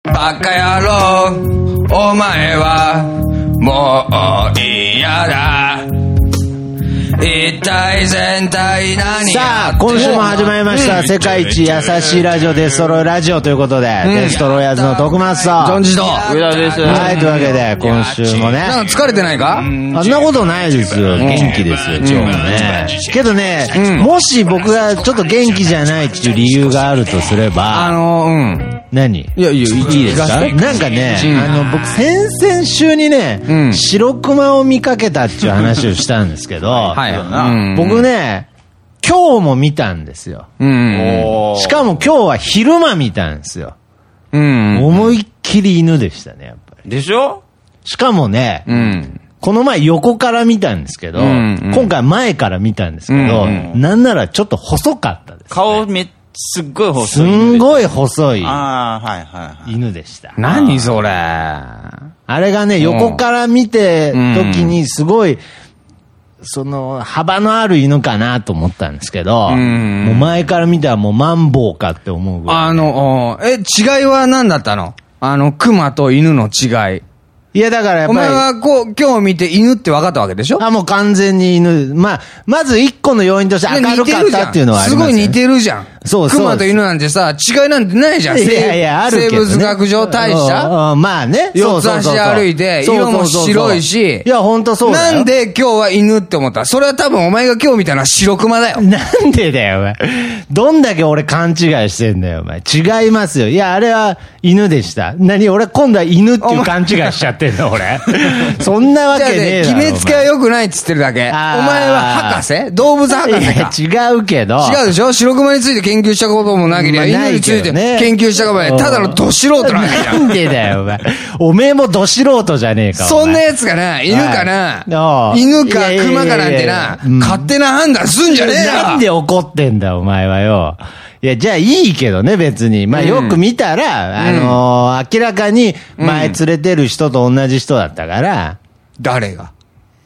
バカ野郎、お前はもう嫌だ。一体全体何や。 さあ、今週も始まりました。世界一優しいラジオデストロイラジオということで、デストロイヤーズの徳松さん。 ジョンジと上田です。 はい、というわけで、今週もね。 なんか疲れてないか？ あんなことないですよ。元気ですよ、今日もね。けどね、もし僕がちょっと元気じゃないっていう理由があるとすれば、何？ いや、いいですか？なんかね、僕先々週にね、白熊を見かけたっていう話をしたんですけど、僕ね、今日も見たんですよ。しかも今日は昼間見たんですよ。思いっきり犬でしたね、やっぱり。 でしょ？ しかもね、この前横から見たんですけど、今回前から見たんですけど、なんならちょっと細かったです、ね。 顔すっごい細い。 すんごい細い犬でした。 何それ。 あれがね、横から見て時にすごい、幅のある犬かなと思ったんですけど、もう前から見たらもうマンボウかって思うぐらい。 違いは何だったの？熊と犬の違い。 いや、だからやっぱり。 お前は今日見て犬って分かったわけでしょ？ もう完全に犬。まず一個の要因として明るかったっていうのはありますよね。 すごい似てるじゃん。 そう。 熊と犬なんてさ、違いなんてないじゃん。 いや、あるけど、ね。 生物学上大した。 まあね。 四つ足歩いて、色も白いし。 いや、ほんとそうだよ。 なんで今日は犬って思った？それは多分お前が今日見たのは白熊だよ。 なんでだよ、お前。どんだけ俺勘違いしてんだよ、お前。違いますよ。いや、あれは犬でした。俺今度は犬っていう勘違いしちゃってんの、俺。そんなわけねえだろ。 決めつけは良くないって言ってるだけ。お前は博士？動物博士か。 違うけど。 違うでしょ？白熊について研究したこともなければ、犬について研究したこともない。ただのど素人なんだよ。 なんでだよ、お前。おめえもど素人じゃねえか。 そんなやつがな、犬かな、犬か熊かなんてな、勝手な判断すんじゃねえよ。 なんで怒ってんだ、お前はよ。いや、じゃあいいけどね、別に。まあよく見たら、明らかに前連れてる人と同じ人だったから。 誰が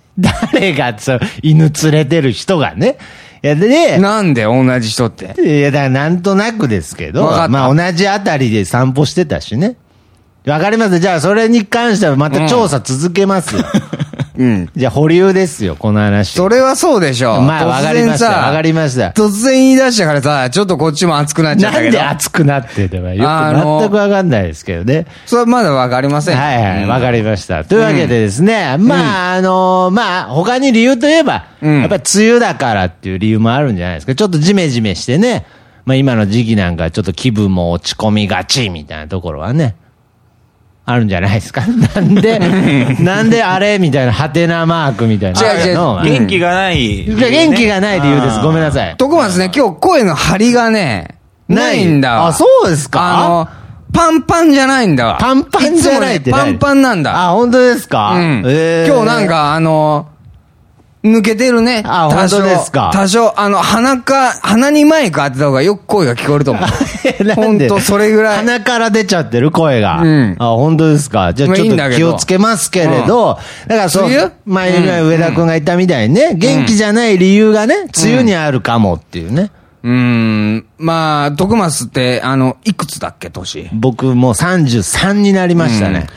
犬連れてる人がね。いや、で、 なんで同じ人って。 いや、だからなんとなくですけど、まあ同じあたりで散歩してたしね。わかります。じゃあそれに関してはまた調査続けますよ。じゃあ保留ですよ、この話。 それはそうでしょ。 まあわかりました。わかりました。 突然言い出したからさ、ちょっとこっちも熱くなっちゃったけど。 なんで熱くなっててば、よく全くわかんないですけどね。 それはまだわかりません。 はい、わかりました。というわけでですね、まあ他に理由といえば、やっぱり梅雨だからっていう理由もあるんじゃないですか。ちょっとジメジメしてね、まあ今の時期なんかちょっと気分も落ち込みがちみたいなところはね。あるんじゃないですか。なんであれみたいなハテナマークみたいな。 違う。元気がない。 元気がない理由です。ごめんなさい。 徳松ね、今日声の張りがね、ないんだわ。 あ、そうですか？ パンパンじゃないんだわ。 パンパンじゃないってパンパンなんだ。 あ、本当ですか？ 今日なんか抜けてるね。 あ、本当ですか？ 多少、鼻にマイク当てた方がよく声が聞こえると思う。本当それぐらい。 鼻から出ちゃってる声が。あ、本当ですか？じゃあちょっと気をつけますけれど、だから前に上田くんが言ったみたいにね、元気じゃない理由がね、梅雨にあるかもっていうね。 まあ、徳松って、いくつだっけ、年？ 僕もう33になりましたね。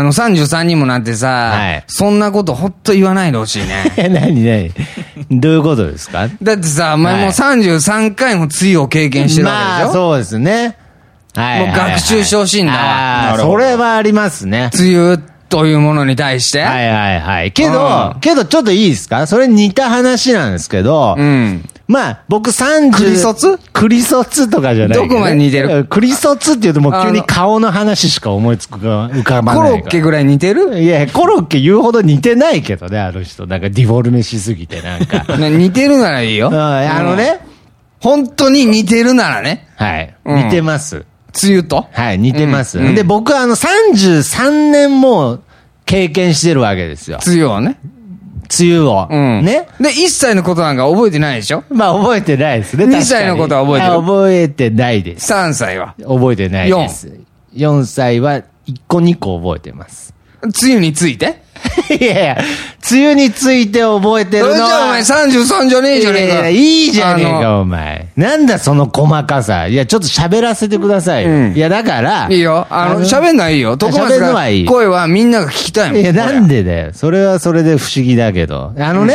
33にもなってさ、そんなことほんと言わないでほしいね。 何どういうことですか？ だってさ、お前もう33回も梅雨を経験してるわけでしょ？ まあ、そうですね。はい。 もう学習してほしいんだわ。 それはありますね。 梅雨というものに対して。 けどちょっといいですか？それ似た話なんですけど、まあ、僕クリ卒とかじゃない、 どこまで似てる？ クリ卒って言うともう急に顔の話しか思いつくか浮かばないから。 コロッケぐらい似てる？ いや、コロッケ言うほど似てないけどね、あの人。なんかディフォルメしすぎてなんか。 似てるならいいよ。本当に似てるならね。 はい。似てます。 梅雨と？ はい、似てます。で、僕は33年も経験してるわけですよ。 梅雨をね。 梅雨を。ね。 で、1歳のことなんか覚えてないでしょ？ まあ覚えてないですね。 2歳のことは覚えてる？ 覚えてないです。 3歳は？ 覚えてないです。4歳は1個2個覚えてます。 梅雨について？ いやいや、梅雨について覚えてるのは。 それじゃあお前33じゃねえじゃねえか。 いいじゃねえか、お前。なんだその細かさ。いや、ちょっと喋らせてくださいよ。いや、だから。 いいよ。喋んないいよ。徳松が声はみんなが聞きたいもん。 いや、なんでだよ。それはそれで不思議だけど。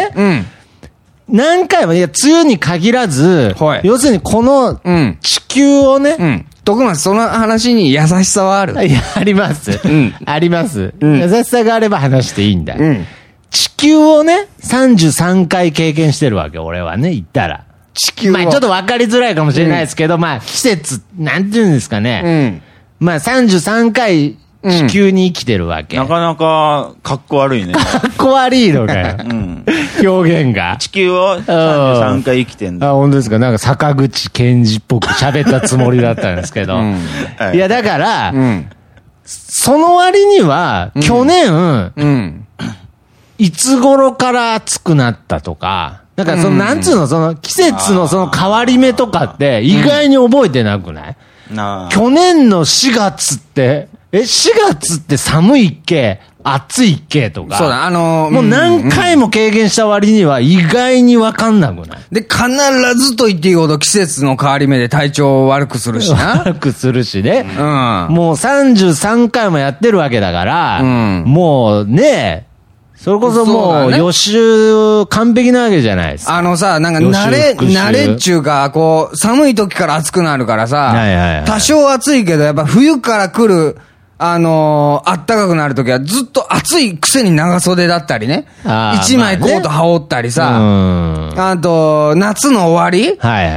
何回も、いや、梅雨に限らず、要するにこの地球をね、 徳松、その話に優しさはある？ いや、あります。あります。優しさがあれば話していいんだ。地球をね、33回経験してるわけ、俺はね、言ったら。 地球を。 まあちょっと分かりづらいかもしれないですけど、まあ季節、なんていうんですかね。まあ33回地球に生きてるわけ。 なかなか、かっこ悪いね。 かっこ悪いのかよ。表現が。 地球を33回生きてんだ。 あ、本当ですか。なんか坂口健二っぽく喋ったつもりだったんですけど。いや、だから、その割には、去年、いつ頃から暑くなったとか、だからその、なんつうの、その季節のその変わり目とかって意外に覚えてなくない？去年の4月って、4月って寒いっけ暑いっけとか。 そうだ、 もう何回も経験した割には意外にわかんなくない？ で、必ずと言っていいほど季節の変わり目で体調を悪くするしな。 悪くするしね。もう33回もやってるわけだから、もうね、それこそもう予習完璧なわけじゃないですか。 さ、なんか慣れっちゅうか、こう、寒い時から暑くなるからさ、多少暑いけど、やっぱ冬から来る、あったかくなるときはずっと暑いくせに長袖だったりね。一枚コート羽織ったりさ。あと、夏の終わり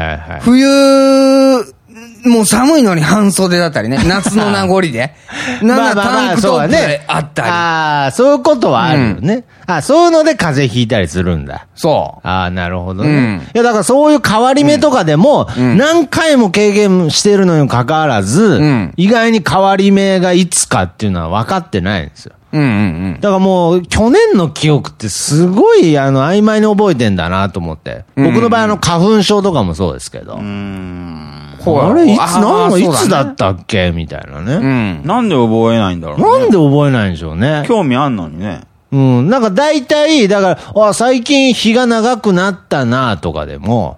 冬、もう寒いのに半袖だったりね。夏の名残で。なんかタンクトップであったり。 ああ、そういうことはあるよね。そういうので風邪ひいたりするんだ。 そう。 なるほどね。いや、だからそういう変わり目とかでも、何回も経験してるのにもかかわらず、意外に変わり目がいつかっていうのは分かってないんですよ。だからもう、去年の記憶ってすごい、曖昧に覚えてんだなと思って。僕の場合、花粉症とかもそうですけど。あれ、いつだったっけみたいなね。 なんで覚えないんだろうね。 なんで覚えないんでしょうね。 興味あんのにね。 なんか大体、だから、最近日が長くなったなとかでも、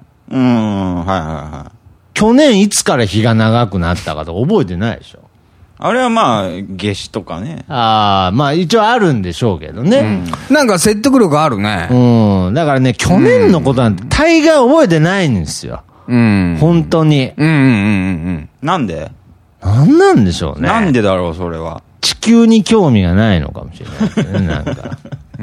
去年いつから日が長くなったかとか覚えてないでしょ。 あれはまあ、夏至とかね。 まあ一応あるんでしょうけどね。 なんか説得力あるね。 だからね、去年のことなんて大概覚えてないんですよ。本当に。 なんで？ なんなんでしょうね。 なんでだろう、それは。 地球に興味がないのかもしれないね、なんか。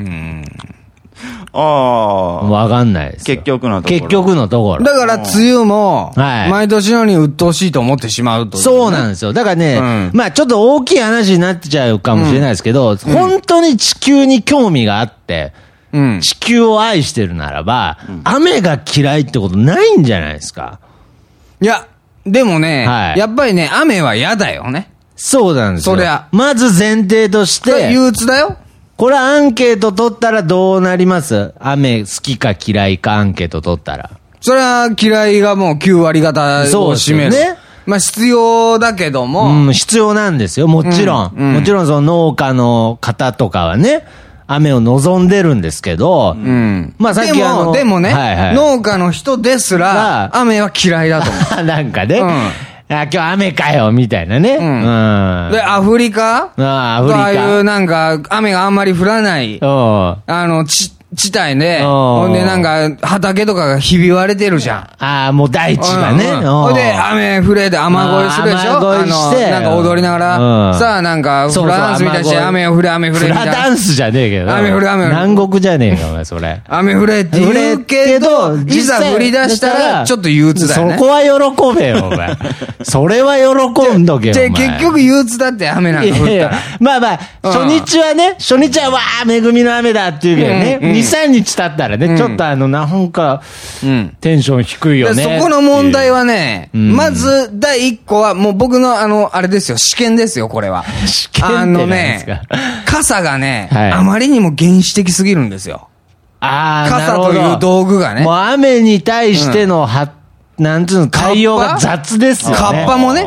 わかんないです。 結局のところ。 結局のところ。 だから、梅雨も、毎年のように鬱陶しいと思ってしまうと。 そうなんですよ。だからね、まあちょっと大きい話になっちゃうかもしれないですけど、本当に地球に興味があって、地球を愛してるならば、雨が嫌いってことないんじゃないですか。 いや、でもね、やっぱりね、雨は嫌だよね。 そうなんですよ。 そりゃ。 まず前提として。 憂鬱だよ。 これアンケート取ったらどうなります？雨好きか嫌いかアンケート取ったら。 それは嫌いがもう9割方を占める。そうですね。まあ必要だけども。 必要なんですよ。もちろん。もちろんその農家の方とかはね、雨を望んでるんですけど、まあさっきでもね、農家の人ですら、雨は嫌いだと思う。 なんかね。今日雨かよ、みたいなね。 で、アフリカああいうなんか、雨があんまり降らない、地帯で、ほんでなんか、畑とかがひび割れてるじゃん。 もう大地がね。 ほんで、雨降れて雨乞いするでしょ？雨乞いして。なんか踊りながら、さあなんか、フラダンスみたいにして、雨降れ、雨降れみたいな。 フラダンスじゃねえけど。 雨降れ、雨降れ。 南国じゃねえか、お前、それ。 雨降れって言うけど、いざ降り出したら、ちょっと憂鬱だよね。 そこは喜べよ、お前。それは喜んどけよ、お前。 結局憂鬱だって雨なんか降ったら。 まあまあ、初日はわー、恵みの雨だって言うけどね。2、3日経ったらね、ちょっとなんか、テンション低いよね。 そこの問題はね、まず第一個は、もう僕のあれですよ、試験ですよ、これは。 試験って何ですか？ 傘がね、あまりにも原始的すぎるんですよ。傘という道具がね。 もう雨に対しての、なんつうの、対応が雑ですよね。 カッパもね。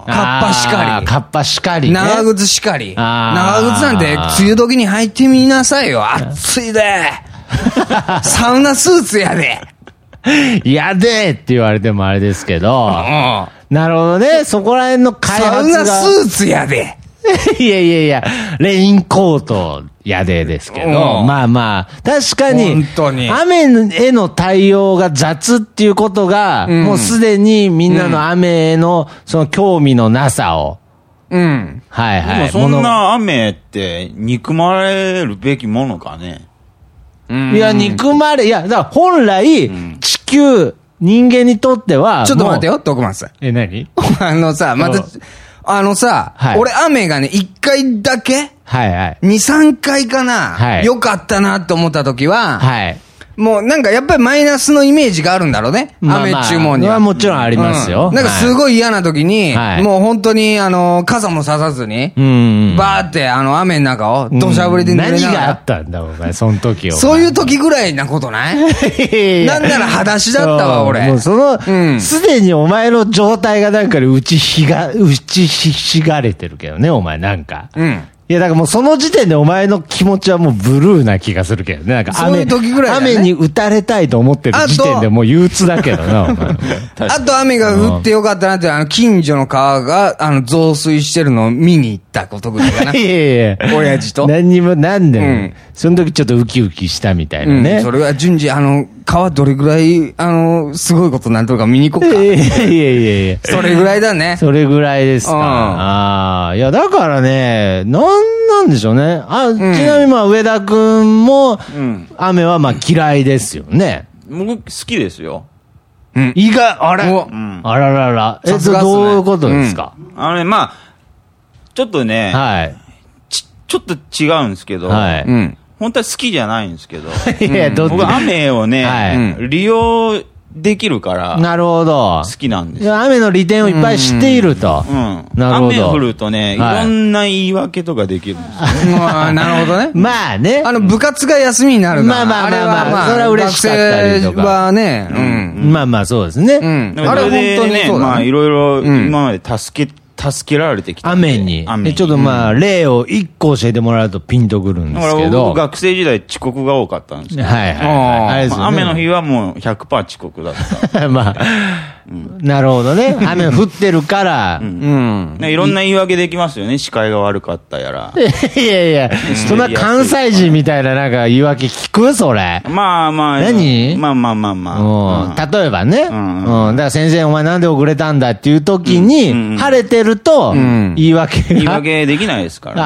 カッパしかり。 カッパしかり、ね。 長靴しかり。長靴なんて、梅雨時に履いてみなさいよ。暑いで。サウナスーツやで。 やでって言われてもあれですけど。なるほどね。そこら辺の開発が。 サウナスーツやで。 いやいやいや、レインコートやでですけど、まあまあ、確かに、 本当に雨への対応が雑っていうことが、もうすでにみんなの雨へのその興味のなさを、はいはい。 でもそんな雨って憎まれるべきものかね。 いや、憎まれ、いや、だから本来、地球、人間にとっては、 ちょっと待ってよ、徳松さん。 何さ、また、俺雨がね、1回だけはいはい。 2、3回かな、 はい。 よかったなって思った時は、 はい。 もうなんかやっぱりマイナスのイメージがあるんだろうね。雨注文には。 もちろんありますよ。 なんかすごい嫌な時に、もう本当に傘もささずに、バーって雨の中を土砂降りで濡れながら。 何があったんだお前、その時を。 そういう時ぐらいなことないなんなら裸足だったわ、俺。 もうすでにお前の状態がなんかで打ちひしがれてるけどね、お前なんか。いや、だからもうその時点でお前の気持ちはもうブルーな気がするけどね。なんかそういう時ぐらいだね。 雨に打たれたいと思ってる時点でもう憂鬱だけどな、お前。 あと雨が降ってよかったなって、近所の川が、増水してるのを見に行ったことぐらいかな。 いやいや。 親父と。 何にも、なんで、その時ちょっとウキウキしたみたいなね。 それは順次、川どれぐらい、すごいことになるとか見に行こうか。いや。 それぐらいだね。 それぐらいですか。ああ。いや、だからね、なんでしょうね。ちなみに上田くんも、雨は嫌いですよね。 僕好きですよ。 意外、あれあららら。どういうことですか？ ちょっとね、はい。ちょっと違うんですけど、はい。本当は好きじゃないんですけど、いや、僕雨をね、利用できるから、 なるほど。 好きなんですよ。 雨の利点をいっぱい知っていると。 なるほど。雨降るとね、いろんな言い訳とかできるんですよ。 なるほどね。 まあね。 部活が休みになるから。 まあ、それは嬉しかったりとか。 はね、 まあそうですね。 あれ本当にそうだね。 いろいろ今まで助けられてきた。 雨に。ちょっと例を一個教えてもらうとピンとくるんですけど。 学生時代遅刻が多かったんですけど。 はい。 雨の日はもう 100% 遅刻だった。 なるほどね。雨降ってるから。 いろんな言い訳できますよね。視界が悪かったやら。 いやいや、そんな関西人みたいななんか言い訳聞くそれ。 何例えばね。だから先生お前なんで遅れたんだっていう時に、晴れてると、言い訳が。 言い訳できないですから。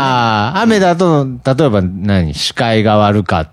雨だと、例えば視界が悪かった。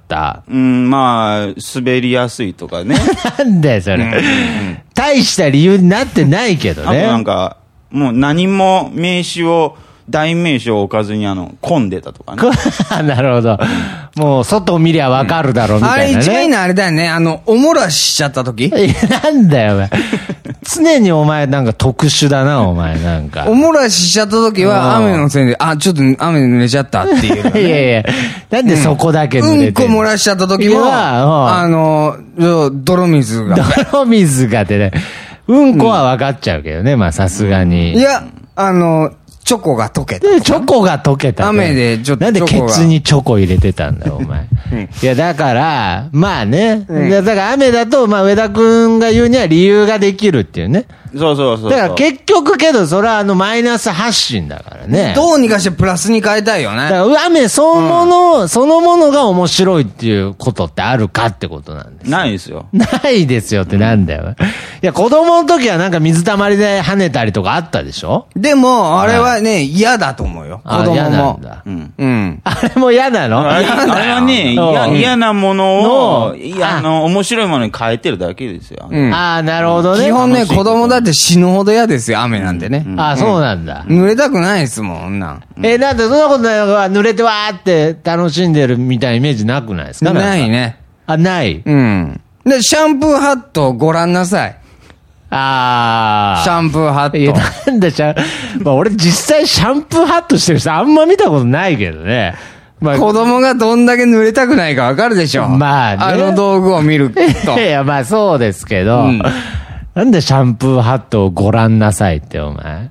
滑りやすいとかね。 なんだよそれ。大した理由になってないけどね。 あとなんか、もう何も代名詞を置かずに混んでたとかね。 なるほど。もう外を見りゃわかるだろうみたいなね。 あれ一番いいのはあれだよね。おもらししちゃった時なんだよ、お前。常にお前なんか特殊だな、お前なんか。 おもらししちゃった時は雨のせいで、ちょっと雨濡れちゃったっていう、 いやいや、なんでそこだけ濡れてこ漏らしちゃった時は、泥水が。 泥水がってね。こは分かっちゃうけどね、さすがに。 いや、チョコが溶けた。 チョコが溶けた。 雨でちょっと。 なんでケツにチョコ入れてたんだよ、お前。いや、だから、だから雨だと、上田くんが言うには理由ができるっていうね。 そう。 だから結局けど、それはマイナス発信だからね。 どうにかしてプラスに変えたいよね。 だから雨そのものが面白いっていうことってあるかってことなんです。 ないですよ。 ないですよってなんだよ。いや、子供の時はなんか水たまりで跳ねたりとかあったでしょ？ でも、あれはね、嫌だと思うよ。子供も。 嫌なんだ。あれも嫌なの？ あれはね、嫌なものを、面白いものに変えてるだけですよ。 なるほどね。 基本ね、子供だって死ぬほど嫌ですよ、雨なんてね。 そうなんだ。 濡れたくないですもん、なん。 だってそんなことないのが、濡れてわーって楽しんでるみたいなイメージなくないですか？ ないね。 ない。 で、シャンプーハットご覧なさい。シャンプーハット。 いや、なんだ俺実際シャンプーハットしてる人あんま見たことないけどね。 子供がどんだけ濡れたくないかわかるでしょ。あの道具を見ると。 いや、そうですけど、なんでシャンプーハットをご覧なさいって、お前。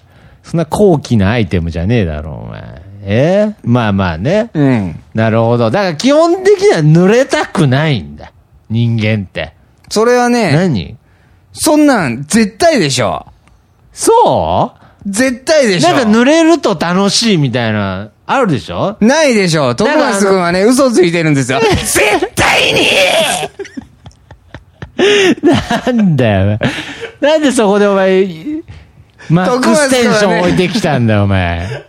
そんな高貴なアイテムじゃねえだろ、お前。まあまあね。うん。なるほど。だから基本的には濡れたくないんだ。人間って。 それはね。 何？ そんなん絶対でしょ。 そう絶対でしょ。 なんか濡れると楽しいみたいな、あるでしょ？ ないでしょ。徳松くんはね、嘘ついてるんですよ。絶対になんだよ。なんでそこでお前、マックステンション置いてきたんだよ、お前。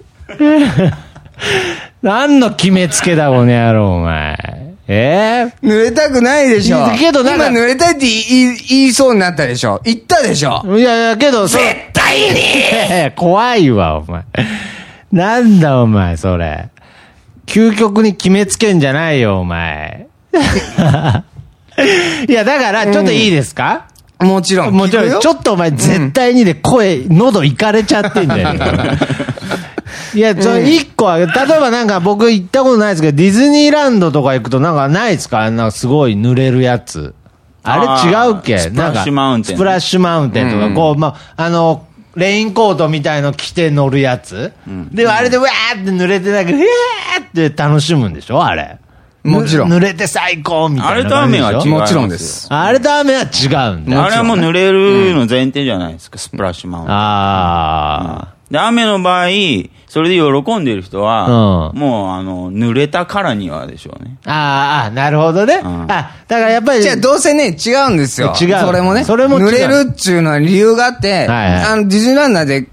何の決めつけだ、この野郎、お前。濡れたくないでしょ。 けどなんか今濡れたいって言いそうになったでしょ。言ったでしょ。 いやいや、けど、 絶対に怖いわ、お前。なんだ、お前、それ。究極に決めつけんじゃないよ、お前。いや、だから、ちょっといいですか？ もちろん。 もちろん。ちょっとお前、絶対にで声、喉いかれちゃってんだよ。いや、一個は、例えばなんか僕行ったことないですけど、ディズニーランドとか行くとなんかないですか？なんかすごい濡れるやつ。あれ違うっけ？ スプラッシュマウンテン。 スプラッシュマウンテンとか、こう、まあ、レインコートみたいの着て乗るやつ。で、あれでわーって濡れてなんか、うわーって楽しむんでしょあれ。 もちろん。 濡れて最高みたいな感じでしょ。 あれと雨は違う。 もちろんです。 あれと雨は違うんだ。 あれはもう濡れるの前提じゃないですか、スプラッシュマウンテン。 ああ。 で、雨の場合、それで喜んでる人は、もう、濡れたからにはでしょうね。 ああ、なるほどね。だからやっぱり。 じゃあ、どうせね、違うんですよ。 違う。 それもね。 それも違う。 濡れるっていうのは理由があって、ディズニーランドで、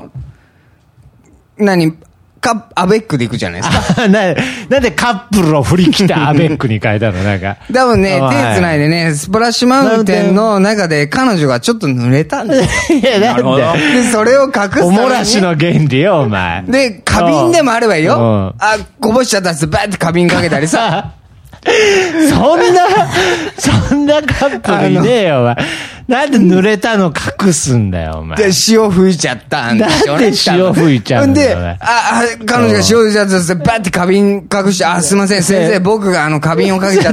アベックで行くじゃないですか。 なんでカップルを振り切ってアベックに変えたのなんか。 多分ね、手繋いでね、スプラッシュマウンテンの中で彼女がちょっと濡れたんですよ。 いや、なんで、それを隠すために。 おもらしの原理よ、お前。 で、花瓶でもあればいいよ。こぼしちゃったやつバーって花瓶かけたりさ。 そんなカップルいねえよ、お前。なんで濡れたの隠すんだよ、お前。 で、潮吹いちゃったんでしょ。 なんで潮吹いちゃうんだよ。 で、彼女が潮吹いちゃったってバッて花瓶隠して、すいません、先生、僕が花瓶をかけちゃった。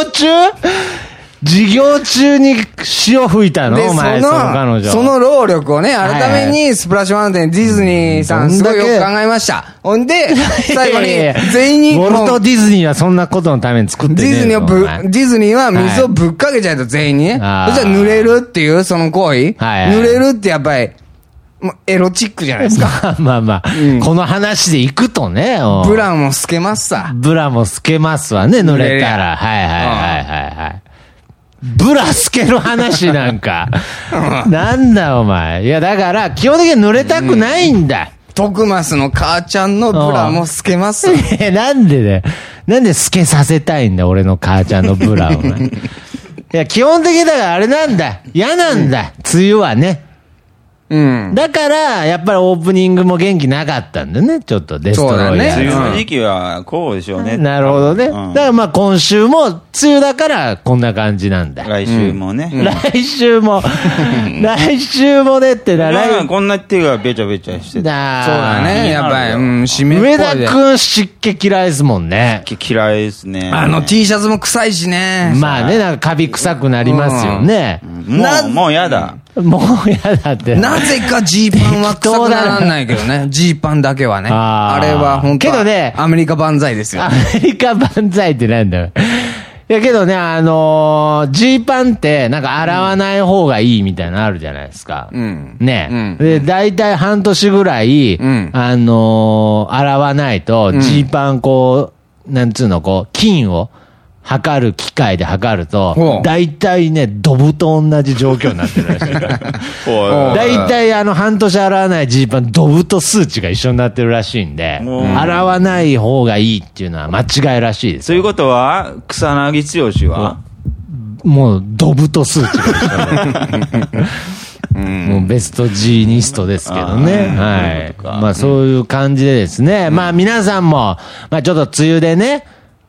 授業中に潮吹いたのお前、その彼女。 その労力をね、改めにスプラッシュマウンテンディズニーさんすごいよく考えました。ほんで、最後に全員に。 ウォルト・ディズニーはそんなことのために作ってねえディズニーは水をぶっかけちゃうと全員にね。そしたら濡れるっていうその行為。濡れるってやっぱり、エロチックじゃないですか。 まあ、この話で行くとね。 ブラも透けますさ。 ブラも透けますわね、濡れたら。はい。ブラ透ける話なんか。なんだお前。いやだから、基本的に濡れたくないんだ。 徳マスの母ちゃんのブラも透けます。 なんでだよ。なんで透けさせたいんだ、俺の母ちゃんのブラを。いや、基本的にだからあれなんだ。嫌なんだ。梅雨はね。だから、やっぱりオープニングも元気なかったんだね、ちょっとデストロイヤー。 梅雨の時期はこうでしょうね。 なるほどね。だからまあ今週も梅雨だからこんな感じなんだ。 来週もね。 来週もねってな。 こんな手がべちゃべちゃしてた。 そうだね、やっぱり、締めっぽい。 上田くん湿気嫌いですもんね。 湿気嫌いですね。 T シャツも臭いしね。 まあね、なんかカビ臭くなりますよね。 もうやだ。 もうやだって。 なぜかジーパンは臭くならないけどね。ジーパンだけはね。あれは本当。けどね、アメリカ万歳ですよ。 アメリカ万歳ってなんだよ。いやけどね、ジーパンってなんか洗わない方がいいみたいなのあるじゃないですか。ね。で、だいたい半年ぐらい、洗わないと、ジーパンなんつうの、菌を、測る機械で測ると、大体ね、ドブと同じ状況になってるらしいから。大体半年洗わないジーパン、ドブと数値が一緒になってるらしいんで、洗わない方がいいっていうのは間違いらしいです。 ということは、草薙剛はもう、ドブと数値が一緒もうベストジーニストですけどね。はい。まあそういう感じでですね。まあ皆さんも、まあちょっと梅雨でね、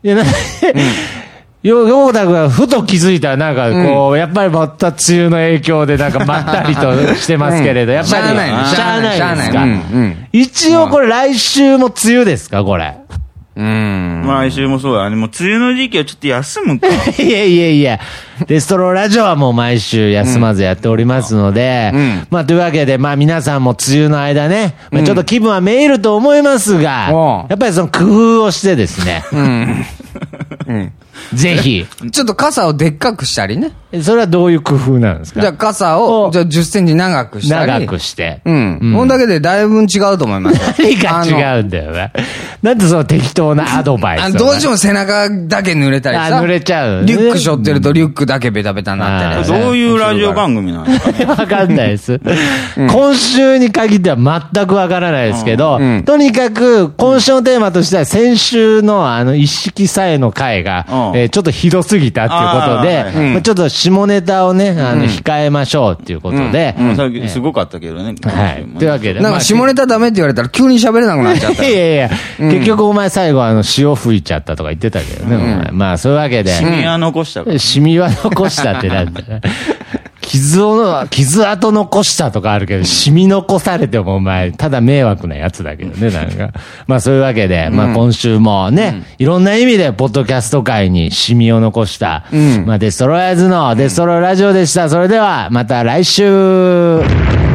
横田君がふと気づいたらなんかやっぱりまた梅雨の影響でなんかまったりとしてますけれど、やっぱりしゃあないですか。一応これ来週も梅雨ですかこれ。 来週もそうだね。もう梅雨の時期はちょっと休むか。 いや。デストロラジオはもう毎週休まずやっておりますので、まあというわけで、まあ皆さんも梅雨の間ね、まあちょっと気分はめいると思いますが、やっぱりその工夫をしてですね、ぜひ。 ちょっと傘をでっかくしたりね。 それはどういう工夫なんですか？ じゃあ傘を、じゃあ10センチ長くしたり。 長くして。 こんだけでだいぶ違うと思います。 何が違うんだよな。なんでその適当なアドバイスどうしても背中だけ濡れたりさ。 濡れちゃう。 リュック背負ってるとリュックだけベタベタになってる。どういうラジオ番組なんですかね？ わかんないです。今週に限っては全くわからないですけど、とにかく今週のテーマとしては先週の一式さえの回が、ちょっとひどすぎたっていうことで、ちょっと下ネタをね、控えましょうっていうことで。 すごかったけどね。 はい。というわけで。 なんか下ネタダメって言われたら急に喋れなくなっちゃった。 いや、結局お前最後潮吹いちゃったとか言ってたけどね、お前。まあそういうわけで。 シミは残したから。 シミは残したってなんだよ。傷跡残したとかあるけど、シミ残されてもお前、ただ迷惑なやつだけどね、なんか。まあそういうわけで、まあ今週もね、いろんな意味でポッドキャスト界にシミを残した、まあデストロイヤーズのデストロイラジオでした。それでは、また来週。